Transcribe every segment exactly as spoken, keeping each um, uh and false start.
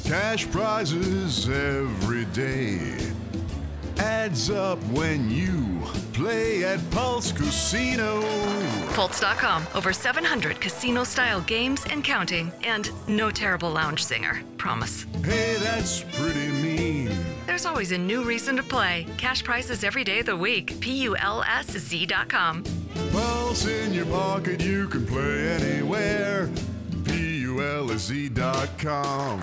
Cash prizes every day. Adds up when you play at Pulse Casino. Pulse dot com. Over seven hundred casino-style games and counting. And no terrible lounge singer. Promise. Hey, that's pretty mean. There's always a new reason to play. Cash prizes every day of the week. P U L S Z dot com. Pulse in your pocket, you can play anywhere. P U L S Z dot com.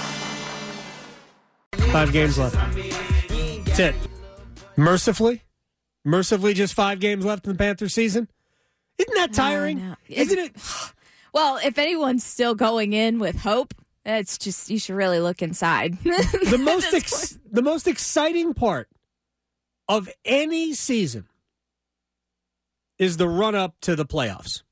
Five games left. That's it. Mercifully? Mercifully, just five games left in the Panthers season? Isn't that tiring? No, no. Isn't it? Well, if anyone's still going in with hope, it's just, you should really look inside. The most ex- the most exciting part of any season is the run-up to the playoffs.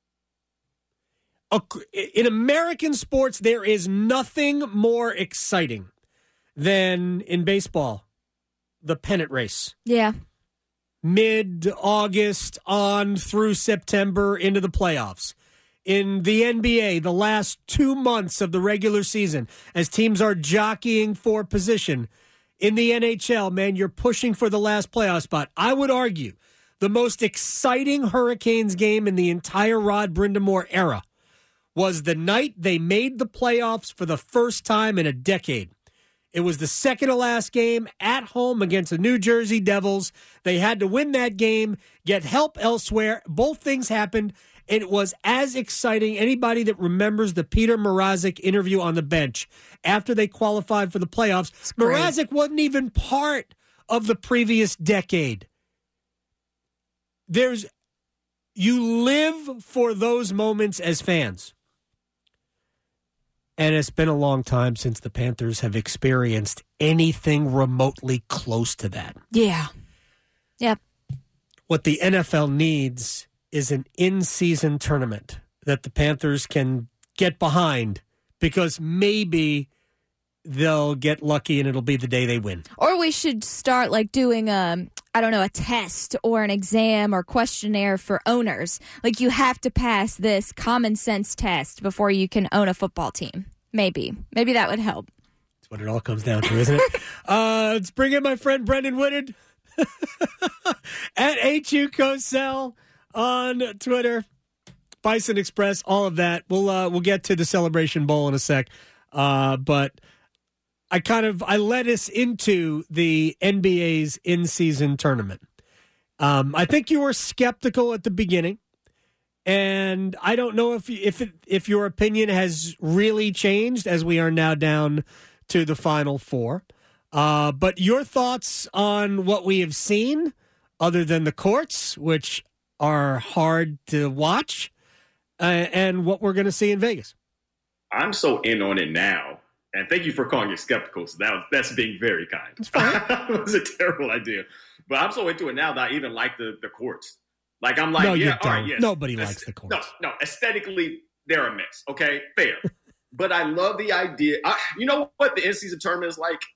In American sports, there is nothing more exciting than in baseball, the pennant race. Yeah. Mid-August on through September into the playoffs. In the N B A, the last two months of the regular season, as teams are jockeying for position. In the N H L, man, you're pushing for the last playoff spot. I would argue the most exciting Hurricanes game in the entire Rod Brindamore era was the night they made the playoffs for the first time in a decade. It was the second to last game at home against the New Jersey Devils. They had to win that game, get help elsewhere. Both things happened, and it was as exciting. Anybody that remembers the Peter Mrazek interview on the bench after they qualified for the playoffs, Mrazek wasn't even part of the previous decade. There's, you live for those moments as fans. And it's been a long time since the Panthers have experienced anything remotely close to that. Yeah. Yep. What the N F L needs is an in-season tournament that the Panthers can get behind, because maybe they'll get lucky and it'll be the day they win. Or we should start like doing a, I don't know, a test or an exam or questionnaire for owners. Like, you have to pass this common sense test before you can own a football team. Maybe. Maybe that would help. That's what it all comes down to, isn't it? uh, let's bring in my friend Brendan Woodard at H U Cosell on Twitter. Bison Express, all of that. We'll uh, we'll get to the Celebration Bowl in a sec. Uh, but I kind of I led us into the N B A's in-season tournament. Um, I think you were skeptical at the beginning, and I don't know if if it, if your opinion has really changed as we are now down to the Final Four. Uh, but your thoughts on what we have seen, other than the courts, which are hard to watch, uh, and what we're going to see in Vegas. I'm so in on it now. And thank you for calling it skeptical. So that was, that's being very kind. It's fine. It was a terrible idea. But I'm so into it now that I even like the, the courts. Like, I'm like, no, yeah, you all don't. right, yes. Nobody Aes- likes the courts. No, no, aesthetically, they're a mess. Okay, fair. But I love the idea. I, you know what the in-season tournament is like?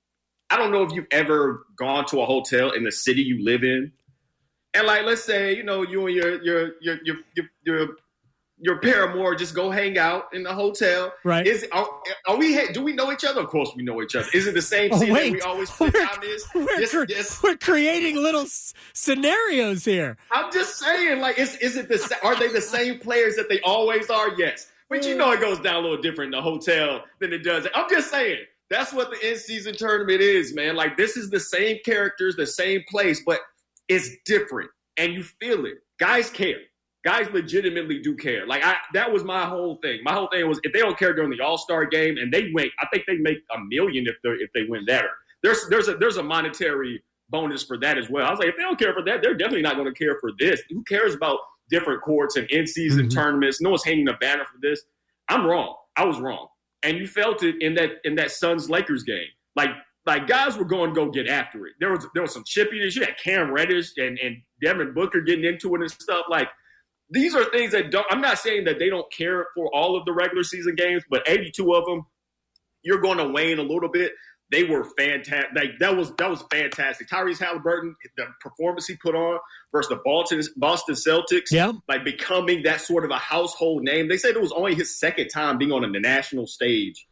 I don't know if you've ever gone to a hotel in the city you live in. And, like, let's say, you know, you and your your your your your, your your paramour just go hang out in the hotel. Right. Is are, are we? Do we know each other? Of course we know each other. Is it the same Oh, scene wait. that we always put We're- down this? We're, This- cre- this- we're creating little s- scenarios here. I'm just saying, like, is is it the sa- are they the same players that they always are? Yes, but you know it goes down a little different in the hotel than it does. I'm just saying that's what the in-season tournament is, man. Like, this is the same characters, the same place, but it's different, and you feel it. Guys care. Guys legitimately do care. Like, I, that was my whole thing. My whole thing was, if they don't care during the All-Star game and they win, I think they make a million if they if they win that. There's there's a there's a monetary bonus for that as well. I was like, if they don't care for that, they're definitely not going to care for this. Who cares about different courts and in-season Mm-hmm. tournaments? No one's hanging a banner for this. I'm wrong. I was wrong, and you felt it in that in that Suns Lakers game. Like like guys were going to go get after it. There was there was some chippiness. You had Cam Reddish and and Devin Booker getting into it and stuff like. These are things that don't – I'm not saying that they don't care for all of the regular season games, but eighty-two of them, you're going to wane a little bit. They were fantastic. Like, that was that was fantastic. Tyrese Halliburton, the performance he put on versus the Boston, Boston Celtics, Yeah. like becoming that sort of a household name. They said it was only his second time being on the national stage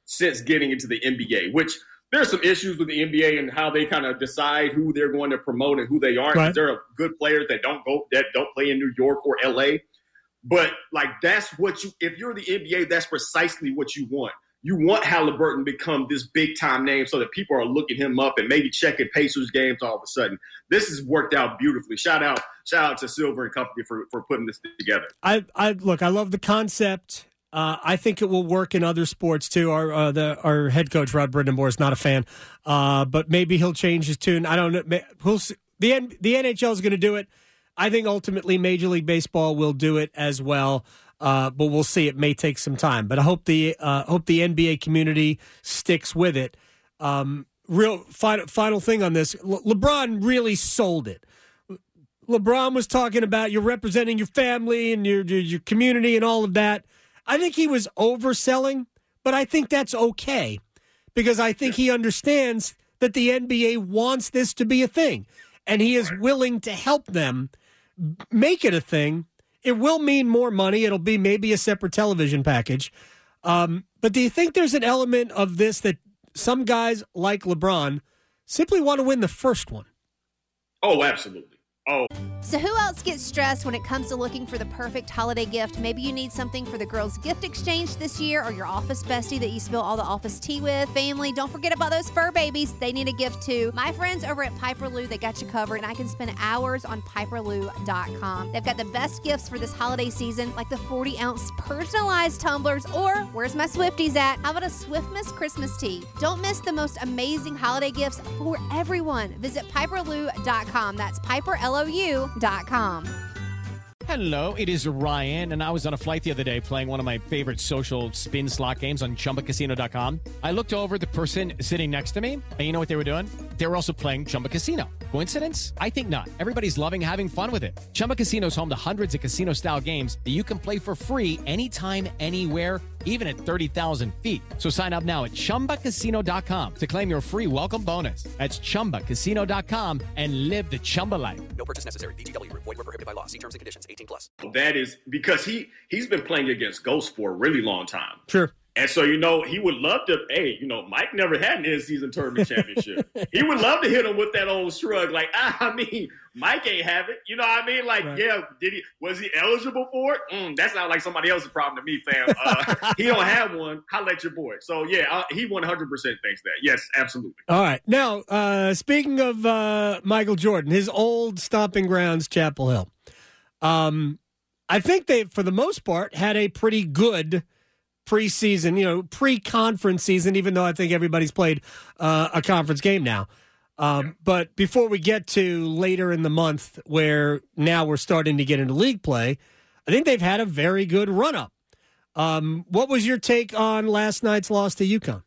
since getting into the N B A, which there's some issues with the N B A and how they kind of decide who they're going to promote and who they aren't. Right. There are good players that don't go that don't play in New York or L A. But like that's what you if you're the N B A, that's precisely what you want. You want Halliburton to become this big time name so that people are looking him up and maybe checking Pacers games all of a sudden. This has worked out beautifully. Shout out, shout out to Silver and company for, for putting this together. I, I look, I love the concept. Uh, I think it will work in other sports too. Our uh, the our head coach Rod Brindamore is not a fan, uh, but maybe he'll change his tune. I don't know. We'll see. the N- the N H L is going to do it. I think ultimately Major League Baseball will do it as well. Uh, but we'll see. It may take some time. But I hope the uh, hope the N B A community sticks with it. Um, real final final thing on this: Le- LeBron really sold it. LeBron was talking about you're representing your family and your, your your community and all of that. I think he was overselling, but I think that's okay because I think he understands that the N B A wants this to be a thing, and he is willing to help them make it a thing. It will mean more money. It'll be maybe a separate television package. Um, but do you think there's an element of this that some guys like LeBron simply want to win the first one? Oh, absolutely. Oh. So who else gets stressed when it comes to looking for the perfect holiday gift? Maybe you need something for the girls' gift exchange this year, or your office bestie that you spill all the office tea with. Family, don't forget about those fur babies. They need a gift too. My friends over at Piper Lou, they got you covered, and I can spend hours on piper lou dot com. They've got the best gifts for this holiday season, like the forty ounce personalized tumblers, or where's my Swifties at? How about a Swiftmas Christmas tea? Don't miss the most amazing holiday gifts for everyone. Visit piper lou dot com. That's Piper L O U dot com. Hello, it is Ryan, and I was on a flight the other day playing one of my favorite social spin slot games on chumba casino dot com. I looked over at the person sitting next to me, and you know what they were doing? They were also playing Chumba Casino. Coincidence? I think not. Everybody's loving having fun with it. Chumba Casino is home to hundreds of casino-style games that you can play for free anytime, anywhere, even at thirty thousand feet. So sign up now at chumba casino dot com to claim your free welcome bonus. That's chumba casino dot com and live the Chumba life. No purchase necessary. V G W. Void where prohibited by law. See terms and conditions. eighteen plus. That is because he, he's been playing against Ghost for a really long time. Sure. And so, you know, he would love to, hey, you know, Mike never had an in-season tournament championship. He would love to hit him with that old shrug. Like, ah, I mean, Mike ain't have it. You know what I mean? Like, right. yeah, did he? Was he eligible for it? Mm, that sounds like somebody else's problem to me, fam. Uh, he don't have one. Holla at your boy. So, yeah, uh, he one hundred percent thinks that. Yes, absolutely. All right. Now, uh, speaking of uh, Michael Jordan, his old stomping grounds, Chapel Hill. Um, I think they, for the most part, had a pretty good preseason, you know, pre-conference season, even though I think everybody's played uh, a conference game now. Um, yeah. But before we get to later in the month, where now we're starting to get into league play, I think they've had a very good run-up. Um, what was your take on last night's loss to UConn?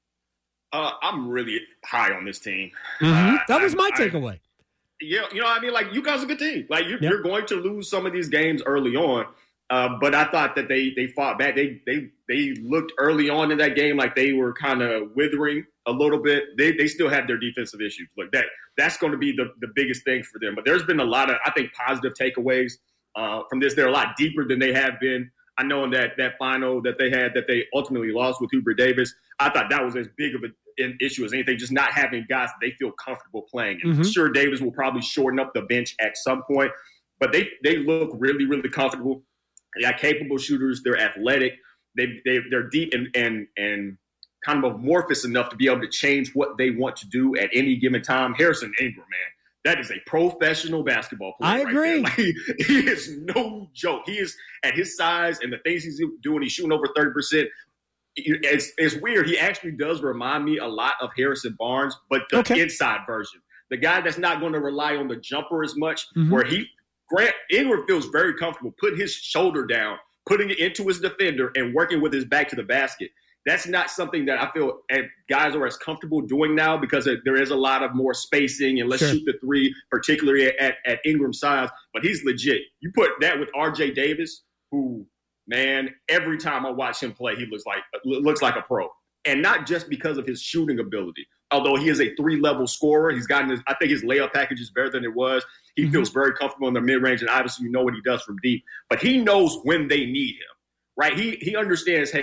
Uh, I'm really high on this team. Mm-hmm. Uh, that was my I, takeaway. I, yeah, you know what I mean? Like, UConn's a good team. Like, you, yep. you're going to lose some of these games early on. Uh, but I thought that they they fought back. They they they looked early on in that game like they were kind of withering a little bit. They they still had their defensive issues. Look, that that's going to be the, the biggest thing for them. But there's been a lot of, I think, positive takeaways uh, from this. They're a lot deeper than they have been. I know in that that final that they had that they ultimately lost with Hubert Davis, I thought that was as big of a, an issue as anything, just not having guys that they feel comfortable playing. And mm-hmm. sure, Davis will probably shorten up the bench at some point, but they they look really, really comfortable. They got capable shooters. They're athletic. They they they're deep and and and kind of amorphous enough to be able to change what they want to do at any given time. Harrison Ingram, man, that is a professional basketball player. I agree. Right like, he, he is no joke. He is at his size and the things he's doing. He's shooting over thirty percent. It's it's weird. He actually does remind me a lot of Harrison Barnes, but the okay. inside version. The guy that's not going to rely on the jumper as much, mm-hmm. where he. Grant Ingram feels very comfortable putting his shoulder down, putting it into his defender, and working with his back to the basket. That's not something that I feel guys are as comfortable doing now because there is a lot of more spacing and let's sure. shoot the three, particularly at, at Ingram's size. But he's legit. You put that with R J Davis, who, man, every time I watch him play, he looks like looks like a pro. And not just because of his shooting ability. Although he is a three-level scorer, he's gotten his, I think his layup package is better than it was. He mm-hmm. feels very comfortable in the mid-range, and obviously you know what he does from deep. But he knows when they need him, right? He he understands, hey,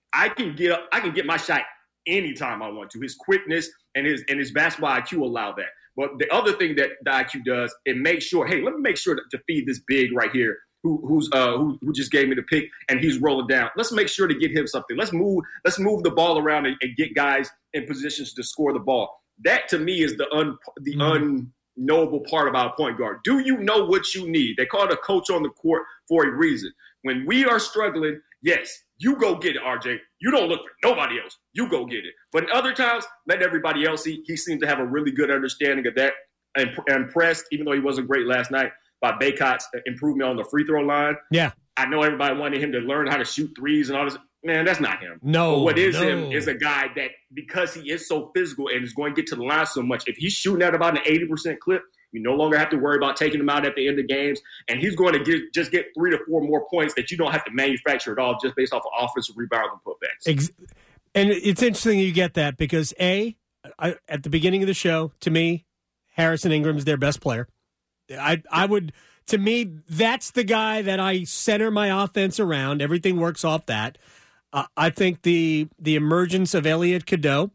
I can get I can get my shot anytime I want to. His quickness and his and his basketball I Q allow that. But the other thing that the I Q does, it makes sure, hey, let me make sure to, to feed this big right here who who's uh who, who just gave me the pick and he's rolling down. Let's make sure to get him something. Let's move let's move the ball around and, and get guys in positions to score the ball. That to me is the un the mm. unknowable part about a point guard. Do you know what you need? They call it a coach on the court for a reason. When we are struggling, yes, you go get it, R J. You don't look for nobody else. You go get it. But in other times, let everybody else see. He seemed to have a really good understanding of that. And impressed, even though he wasn't great last night, by Baycott's improvement on the free throw line. Yeah. I know everybody wanted him to learn how to shoot threes and all this. Man, that's not him. No. But what is no. him is a guy that, because he is so physical and is going to get to the line so much, if he's shooting at about an eighty percent clip, you no longer have to worry about taking him out at the end of games. And he's going to get, just get three to four more points that you don't have to manufacture at all just based off of offensive rebounds and putbacks. Ex- and it's interesting you get that because, A, I, at the beginning of the show, to me, Harrison Ingram's their best player. I I would, to me, that's the guy that I center my offense around. Everything works off that. Uh, I think the the emergence of Elliot Cadeau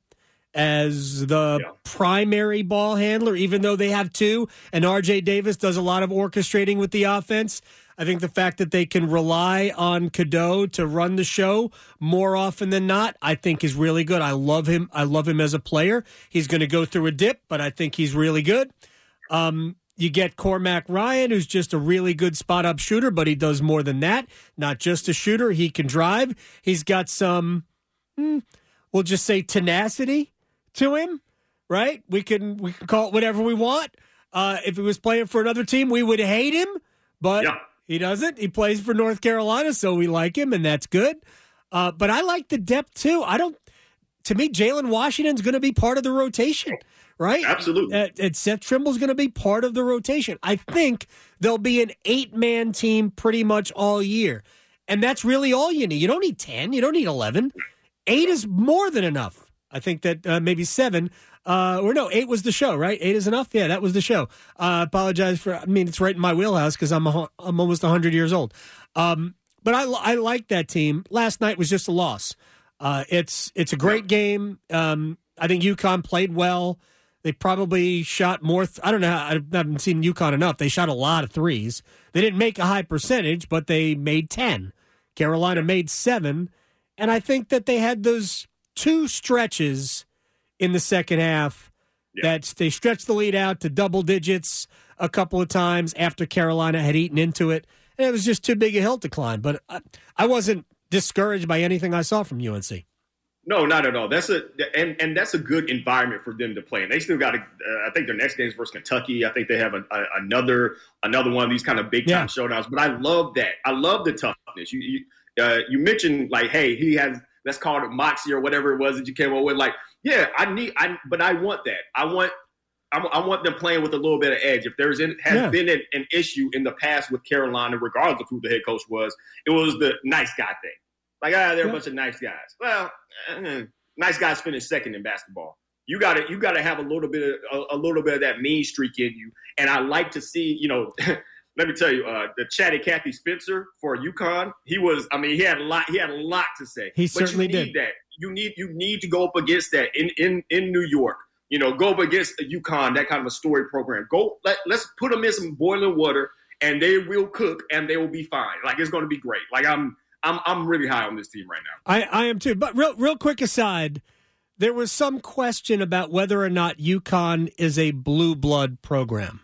as the yeah. primary ball handler, even though they have two, and R J Davis does a lot of orchestrating with the offense. I think the fact that they can rely on Cadeau to run the show more often than not, I think is really good. I love him. I love him as a player. He's going to go through a dip, but I think he's really good. Um, you get Cormac Ryan, who's just a really good spot-up shooter, but he does more than that. Not just a shooter. He can drive. He's got some, hmm, we'll just say tenacity to him, right? We can we can call it whatever we want. Uh, if he was playing for another team, we would hate him, but yeah. he doesn't. He plays for North Carolina, so we like him, and that's good. Uh, but I like the depth, too. I don't. To me, Jalen Washington's going to be part of the rotation, right? Absolutely. Uh, and Seth Trimble's going to be part of the rotation. I think there'll be an eight-man team pretty much all year, and that's really all you need. You don't need ten. You don't need eleven. Eight is more than enough. I think that uh, maybe seven. Uh, or no, eight was the show, right? Eight is enough? Yeah, that was the show. I uh, apologize for, I mean, it's right in my wheelhouse because I'm a, I'm almost one hundred years old. Um, but I, I like that team. Last night was just a loss. Uh, it's it's a great game. Um, I think UConn played well. They probably shot more. Th- I don't know. How, I haven't seen UConn enough. They shot a lot of threes. They didn't make a high percentage, but they made ten. Carolina made seven. And I think that they had those two stretches in the second half yeah. that they stretched the lead out to double digits a couple of times after Carolina had eaten into it. And it was just too big a hill to climb. But I, I wasn't discouraged by anything I saw from U N C. No, not at all. That's a and, and that's a good environment for them to play. And they still got to. Uh, I think their next game is versus Kentucky. I think they have a, a, another another one of these kind of big time yeah. showdowns. But I love that. I love the toughness. You you, uh, you mentioned like, hey, he has. Let's call it moxie or whatever it was that you came up with. Like, yeah, I need. I but I want that. I want. I, I want them playing with a little bit of edge. If there's in, has yeah. been an, an issue in the past with Carolina, regardless of who the head coach was, it was the nice guy thing. Like, ah, they're yeah. a bunch of nice guys. Well, uh, nice guys finish second in basketball. You got to you got to have a little bit of a, a little bit of that mean streak in you. And I like to see, you know, let me tell you, uh, the chatty Kathy Spencer for UConn. He was, I mean, he had a lot. He had a lot to say. He but certainly you need did. That you need you need to go up against that in in in New York. You know, go up against UConn, that kind of a story program. Go, let, let's put them in some boiling water, and they will cook, and they will be fine. Like, it's going to be great. Like, I'm I'm, I'm really high on this team right now. I, I am too. But real, real quick aside, there was some question about whether or not UConn is a blue blood program.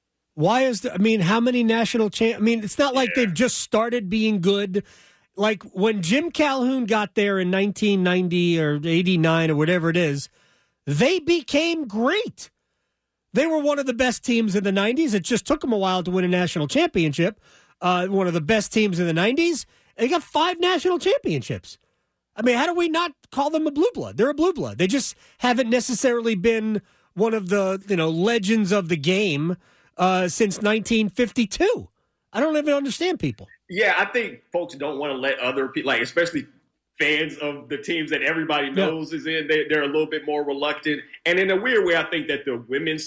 Why is there, I mean, how many national champ? I mean, it's not like yeah. they've just started being good. Like, when Jim Calhoun got there in nineteen ninety or eighty-nine or whatever it is, they became great. They were one of the best teams in the nineties. It just took them a while to win a national championship. Uh, one of the best teams in the nineties. They got five national championships. I mean, how do we not call them a blue blood? They're a blue blood. They just haven't necessarily been one of the, you know, legends of the game uh, since nineteen fifty-two. I don't even understand people. Yeah, I think folks don't want to let other people, like especially fans of the teams that everybody knows yeah. is in, they, they're a little bit more reluctant. And in a weird way, I think that the women's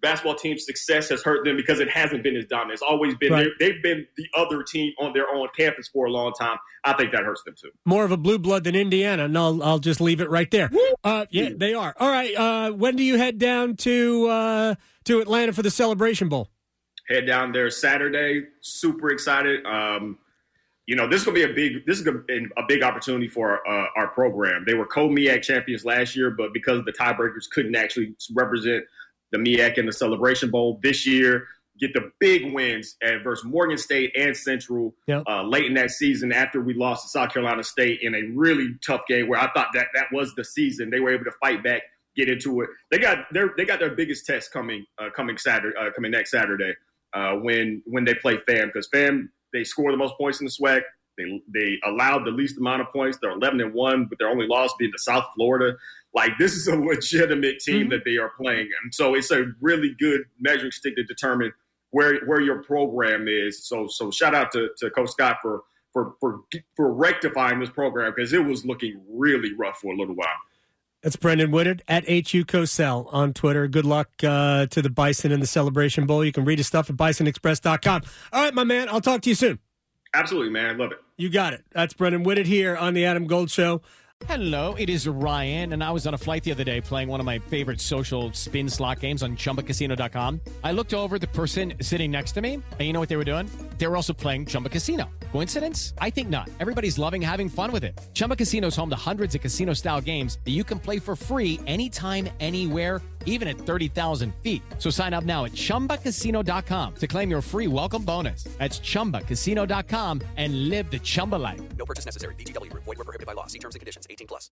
basketball team's success has hurt them because it hasn't been as dominant. It's always been Right. they've been the other team on their own campus for a long time. I think that hurts them too. More of a blue blood than Indiana, and I'll, I'll just leave it right there. Uh, yeah, they are. All right, uh, when do you head down to uh, to Atlanta for the Celebration Bowl? Head down there Saturday. Super excited. Um, you know, this is gonna be a big. This is gonna be a big opportunity for uh, our program. They were co-M E A C champions last year, but because of the tiebreakers, couldn't actually represent the M E A C in the Celebration Bowl this year. Get the big wins at versus Morgan State and Central Yep. uh, late in that season after we lost to South Carolina State in a really tough game where I thought that that was the season. They were able to fight back, get into it. They got their they got their biggest test coming uh, coming Saturday uh, coming next Saturday uh, when when they play FAM, because FAM they score the most points in the SWAC. They they allowed the least amount of points. They're eleven and one, but their only loss being to South Florida. Like, this is a legitimate team Mm-hmm. that they are playing, and so it's a really good measuring stick to determine where where your program is. So so shout out to, to Coach Scott for for for for rectifying this program, because it was looking really rough for a little while. That's Brendan Woodard at H U Cosell on Twitter. Good luck uh, to the Bison in the Celebration Bowl. You can read his stuff at bison express dot com. All right, my man, I'll talk to you soon. Absolutely, man. I love it. You got it. That's Brendan Woodard here on the Adam Gold Show. Hello, it is Ryan, and I was on a flight the other day playing one of my favorite social spin slot games on chumba casino dot com. I looked over at the person sitting next to me, and you know what they were doing? They were also playing Chumba Casino. Coincidence? I think not. Everybody's loving having fun with it. Chumba Casino is home to hundreds of casino-style games that you can play for free anytime, anywhere, even at thirty thousand feet. So sign up now at chumba casino dot com to claim your free welcome bonus. That's chumba casino dot com and live the Chumba life. No purchase necessary. V G W. Void where prohibited by law. See terms and conditions. eighteen plus.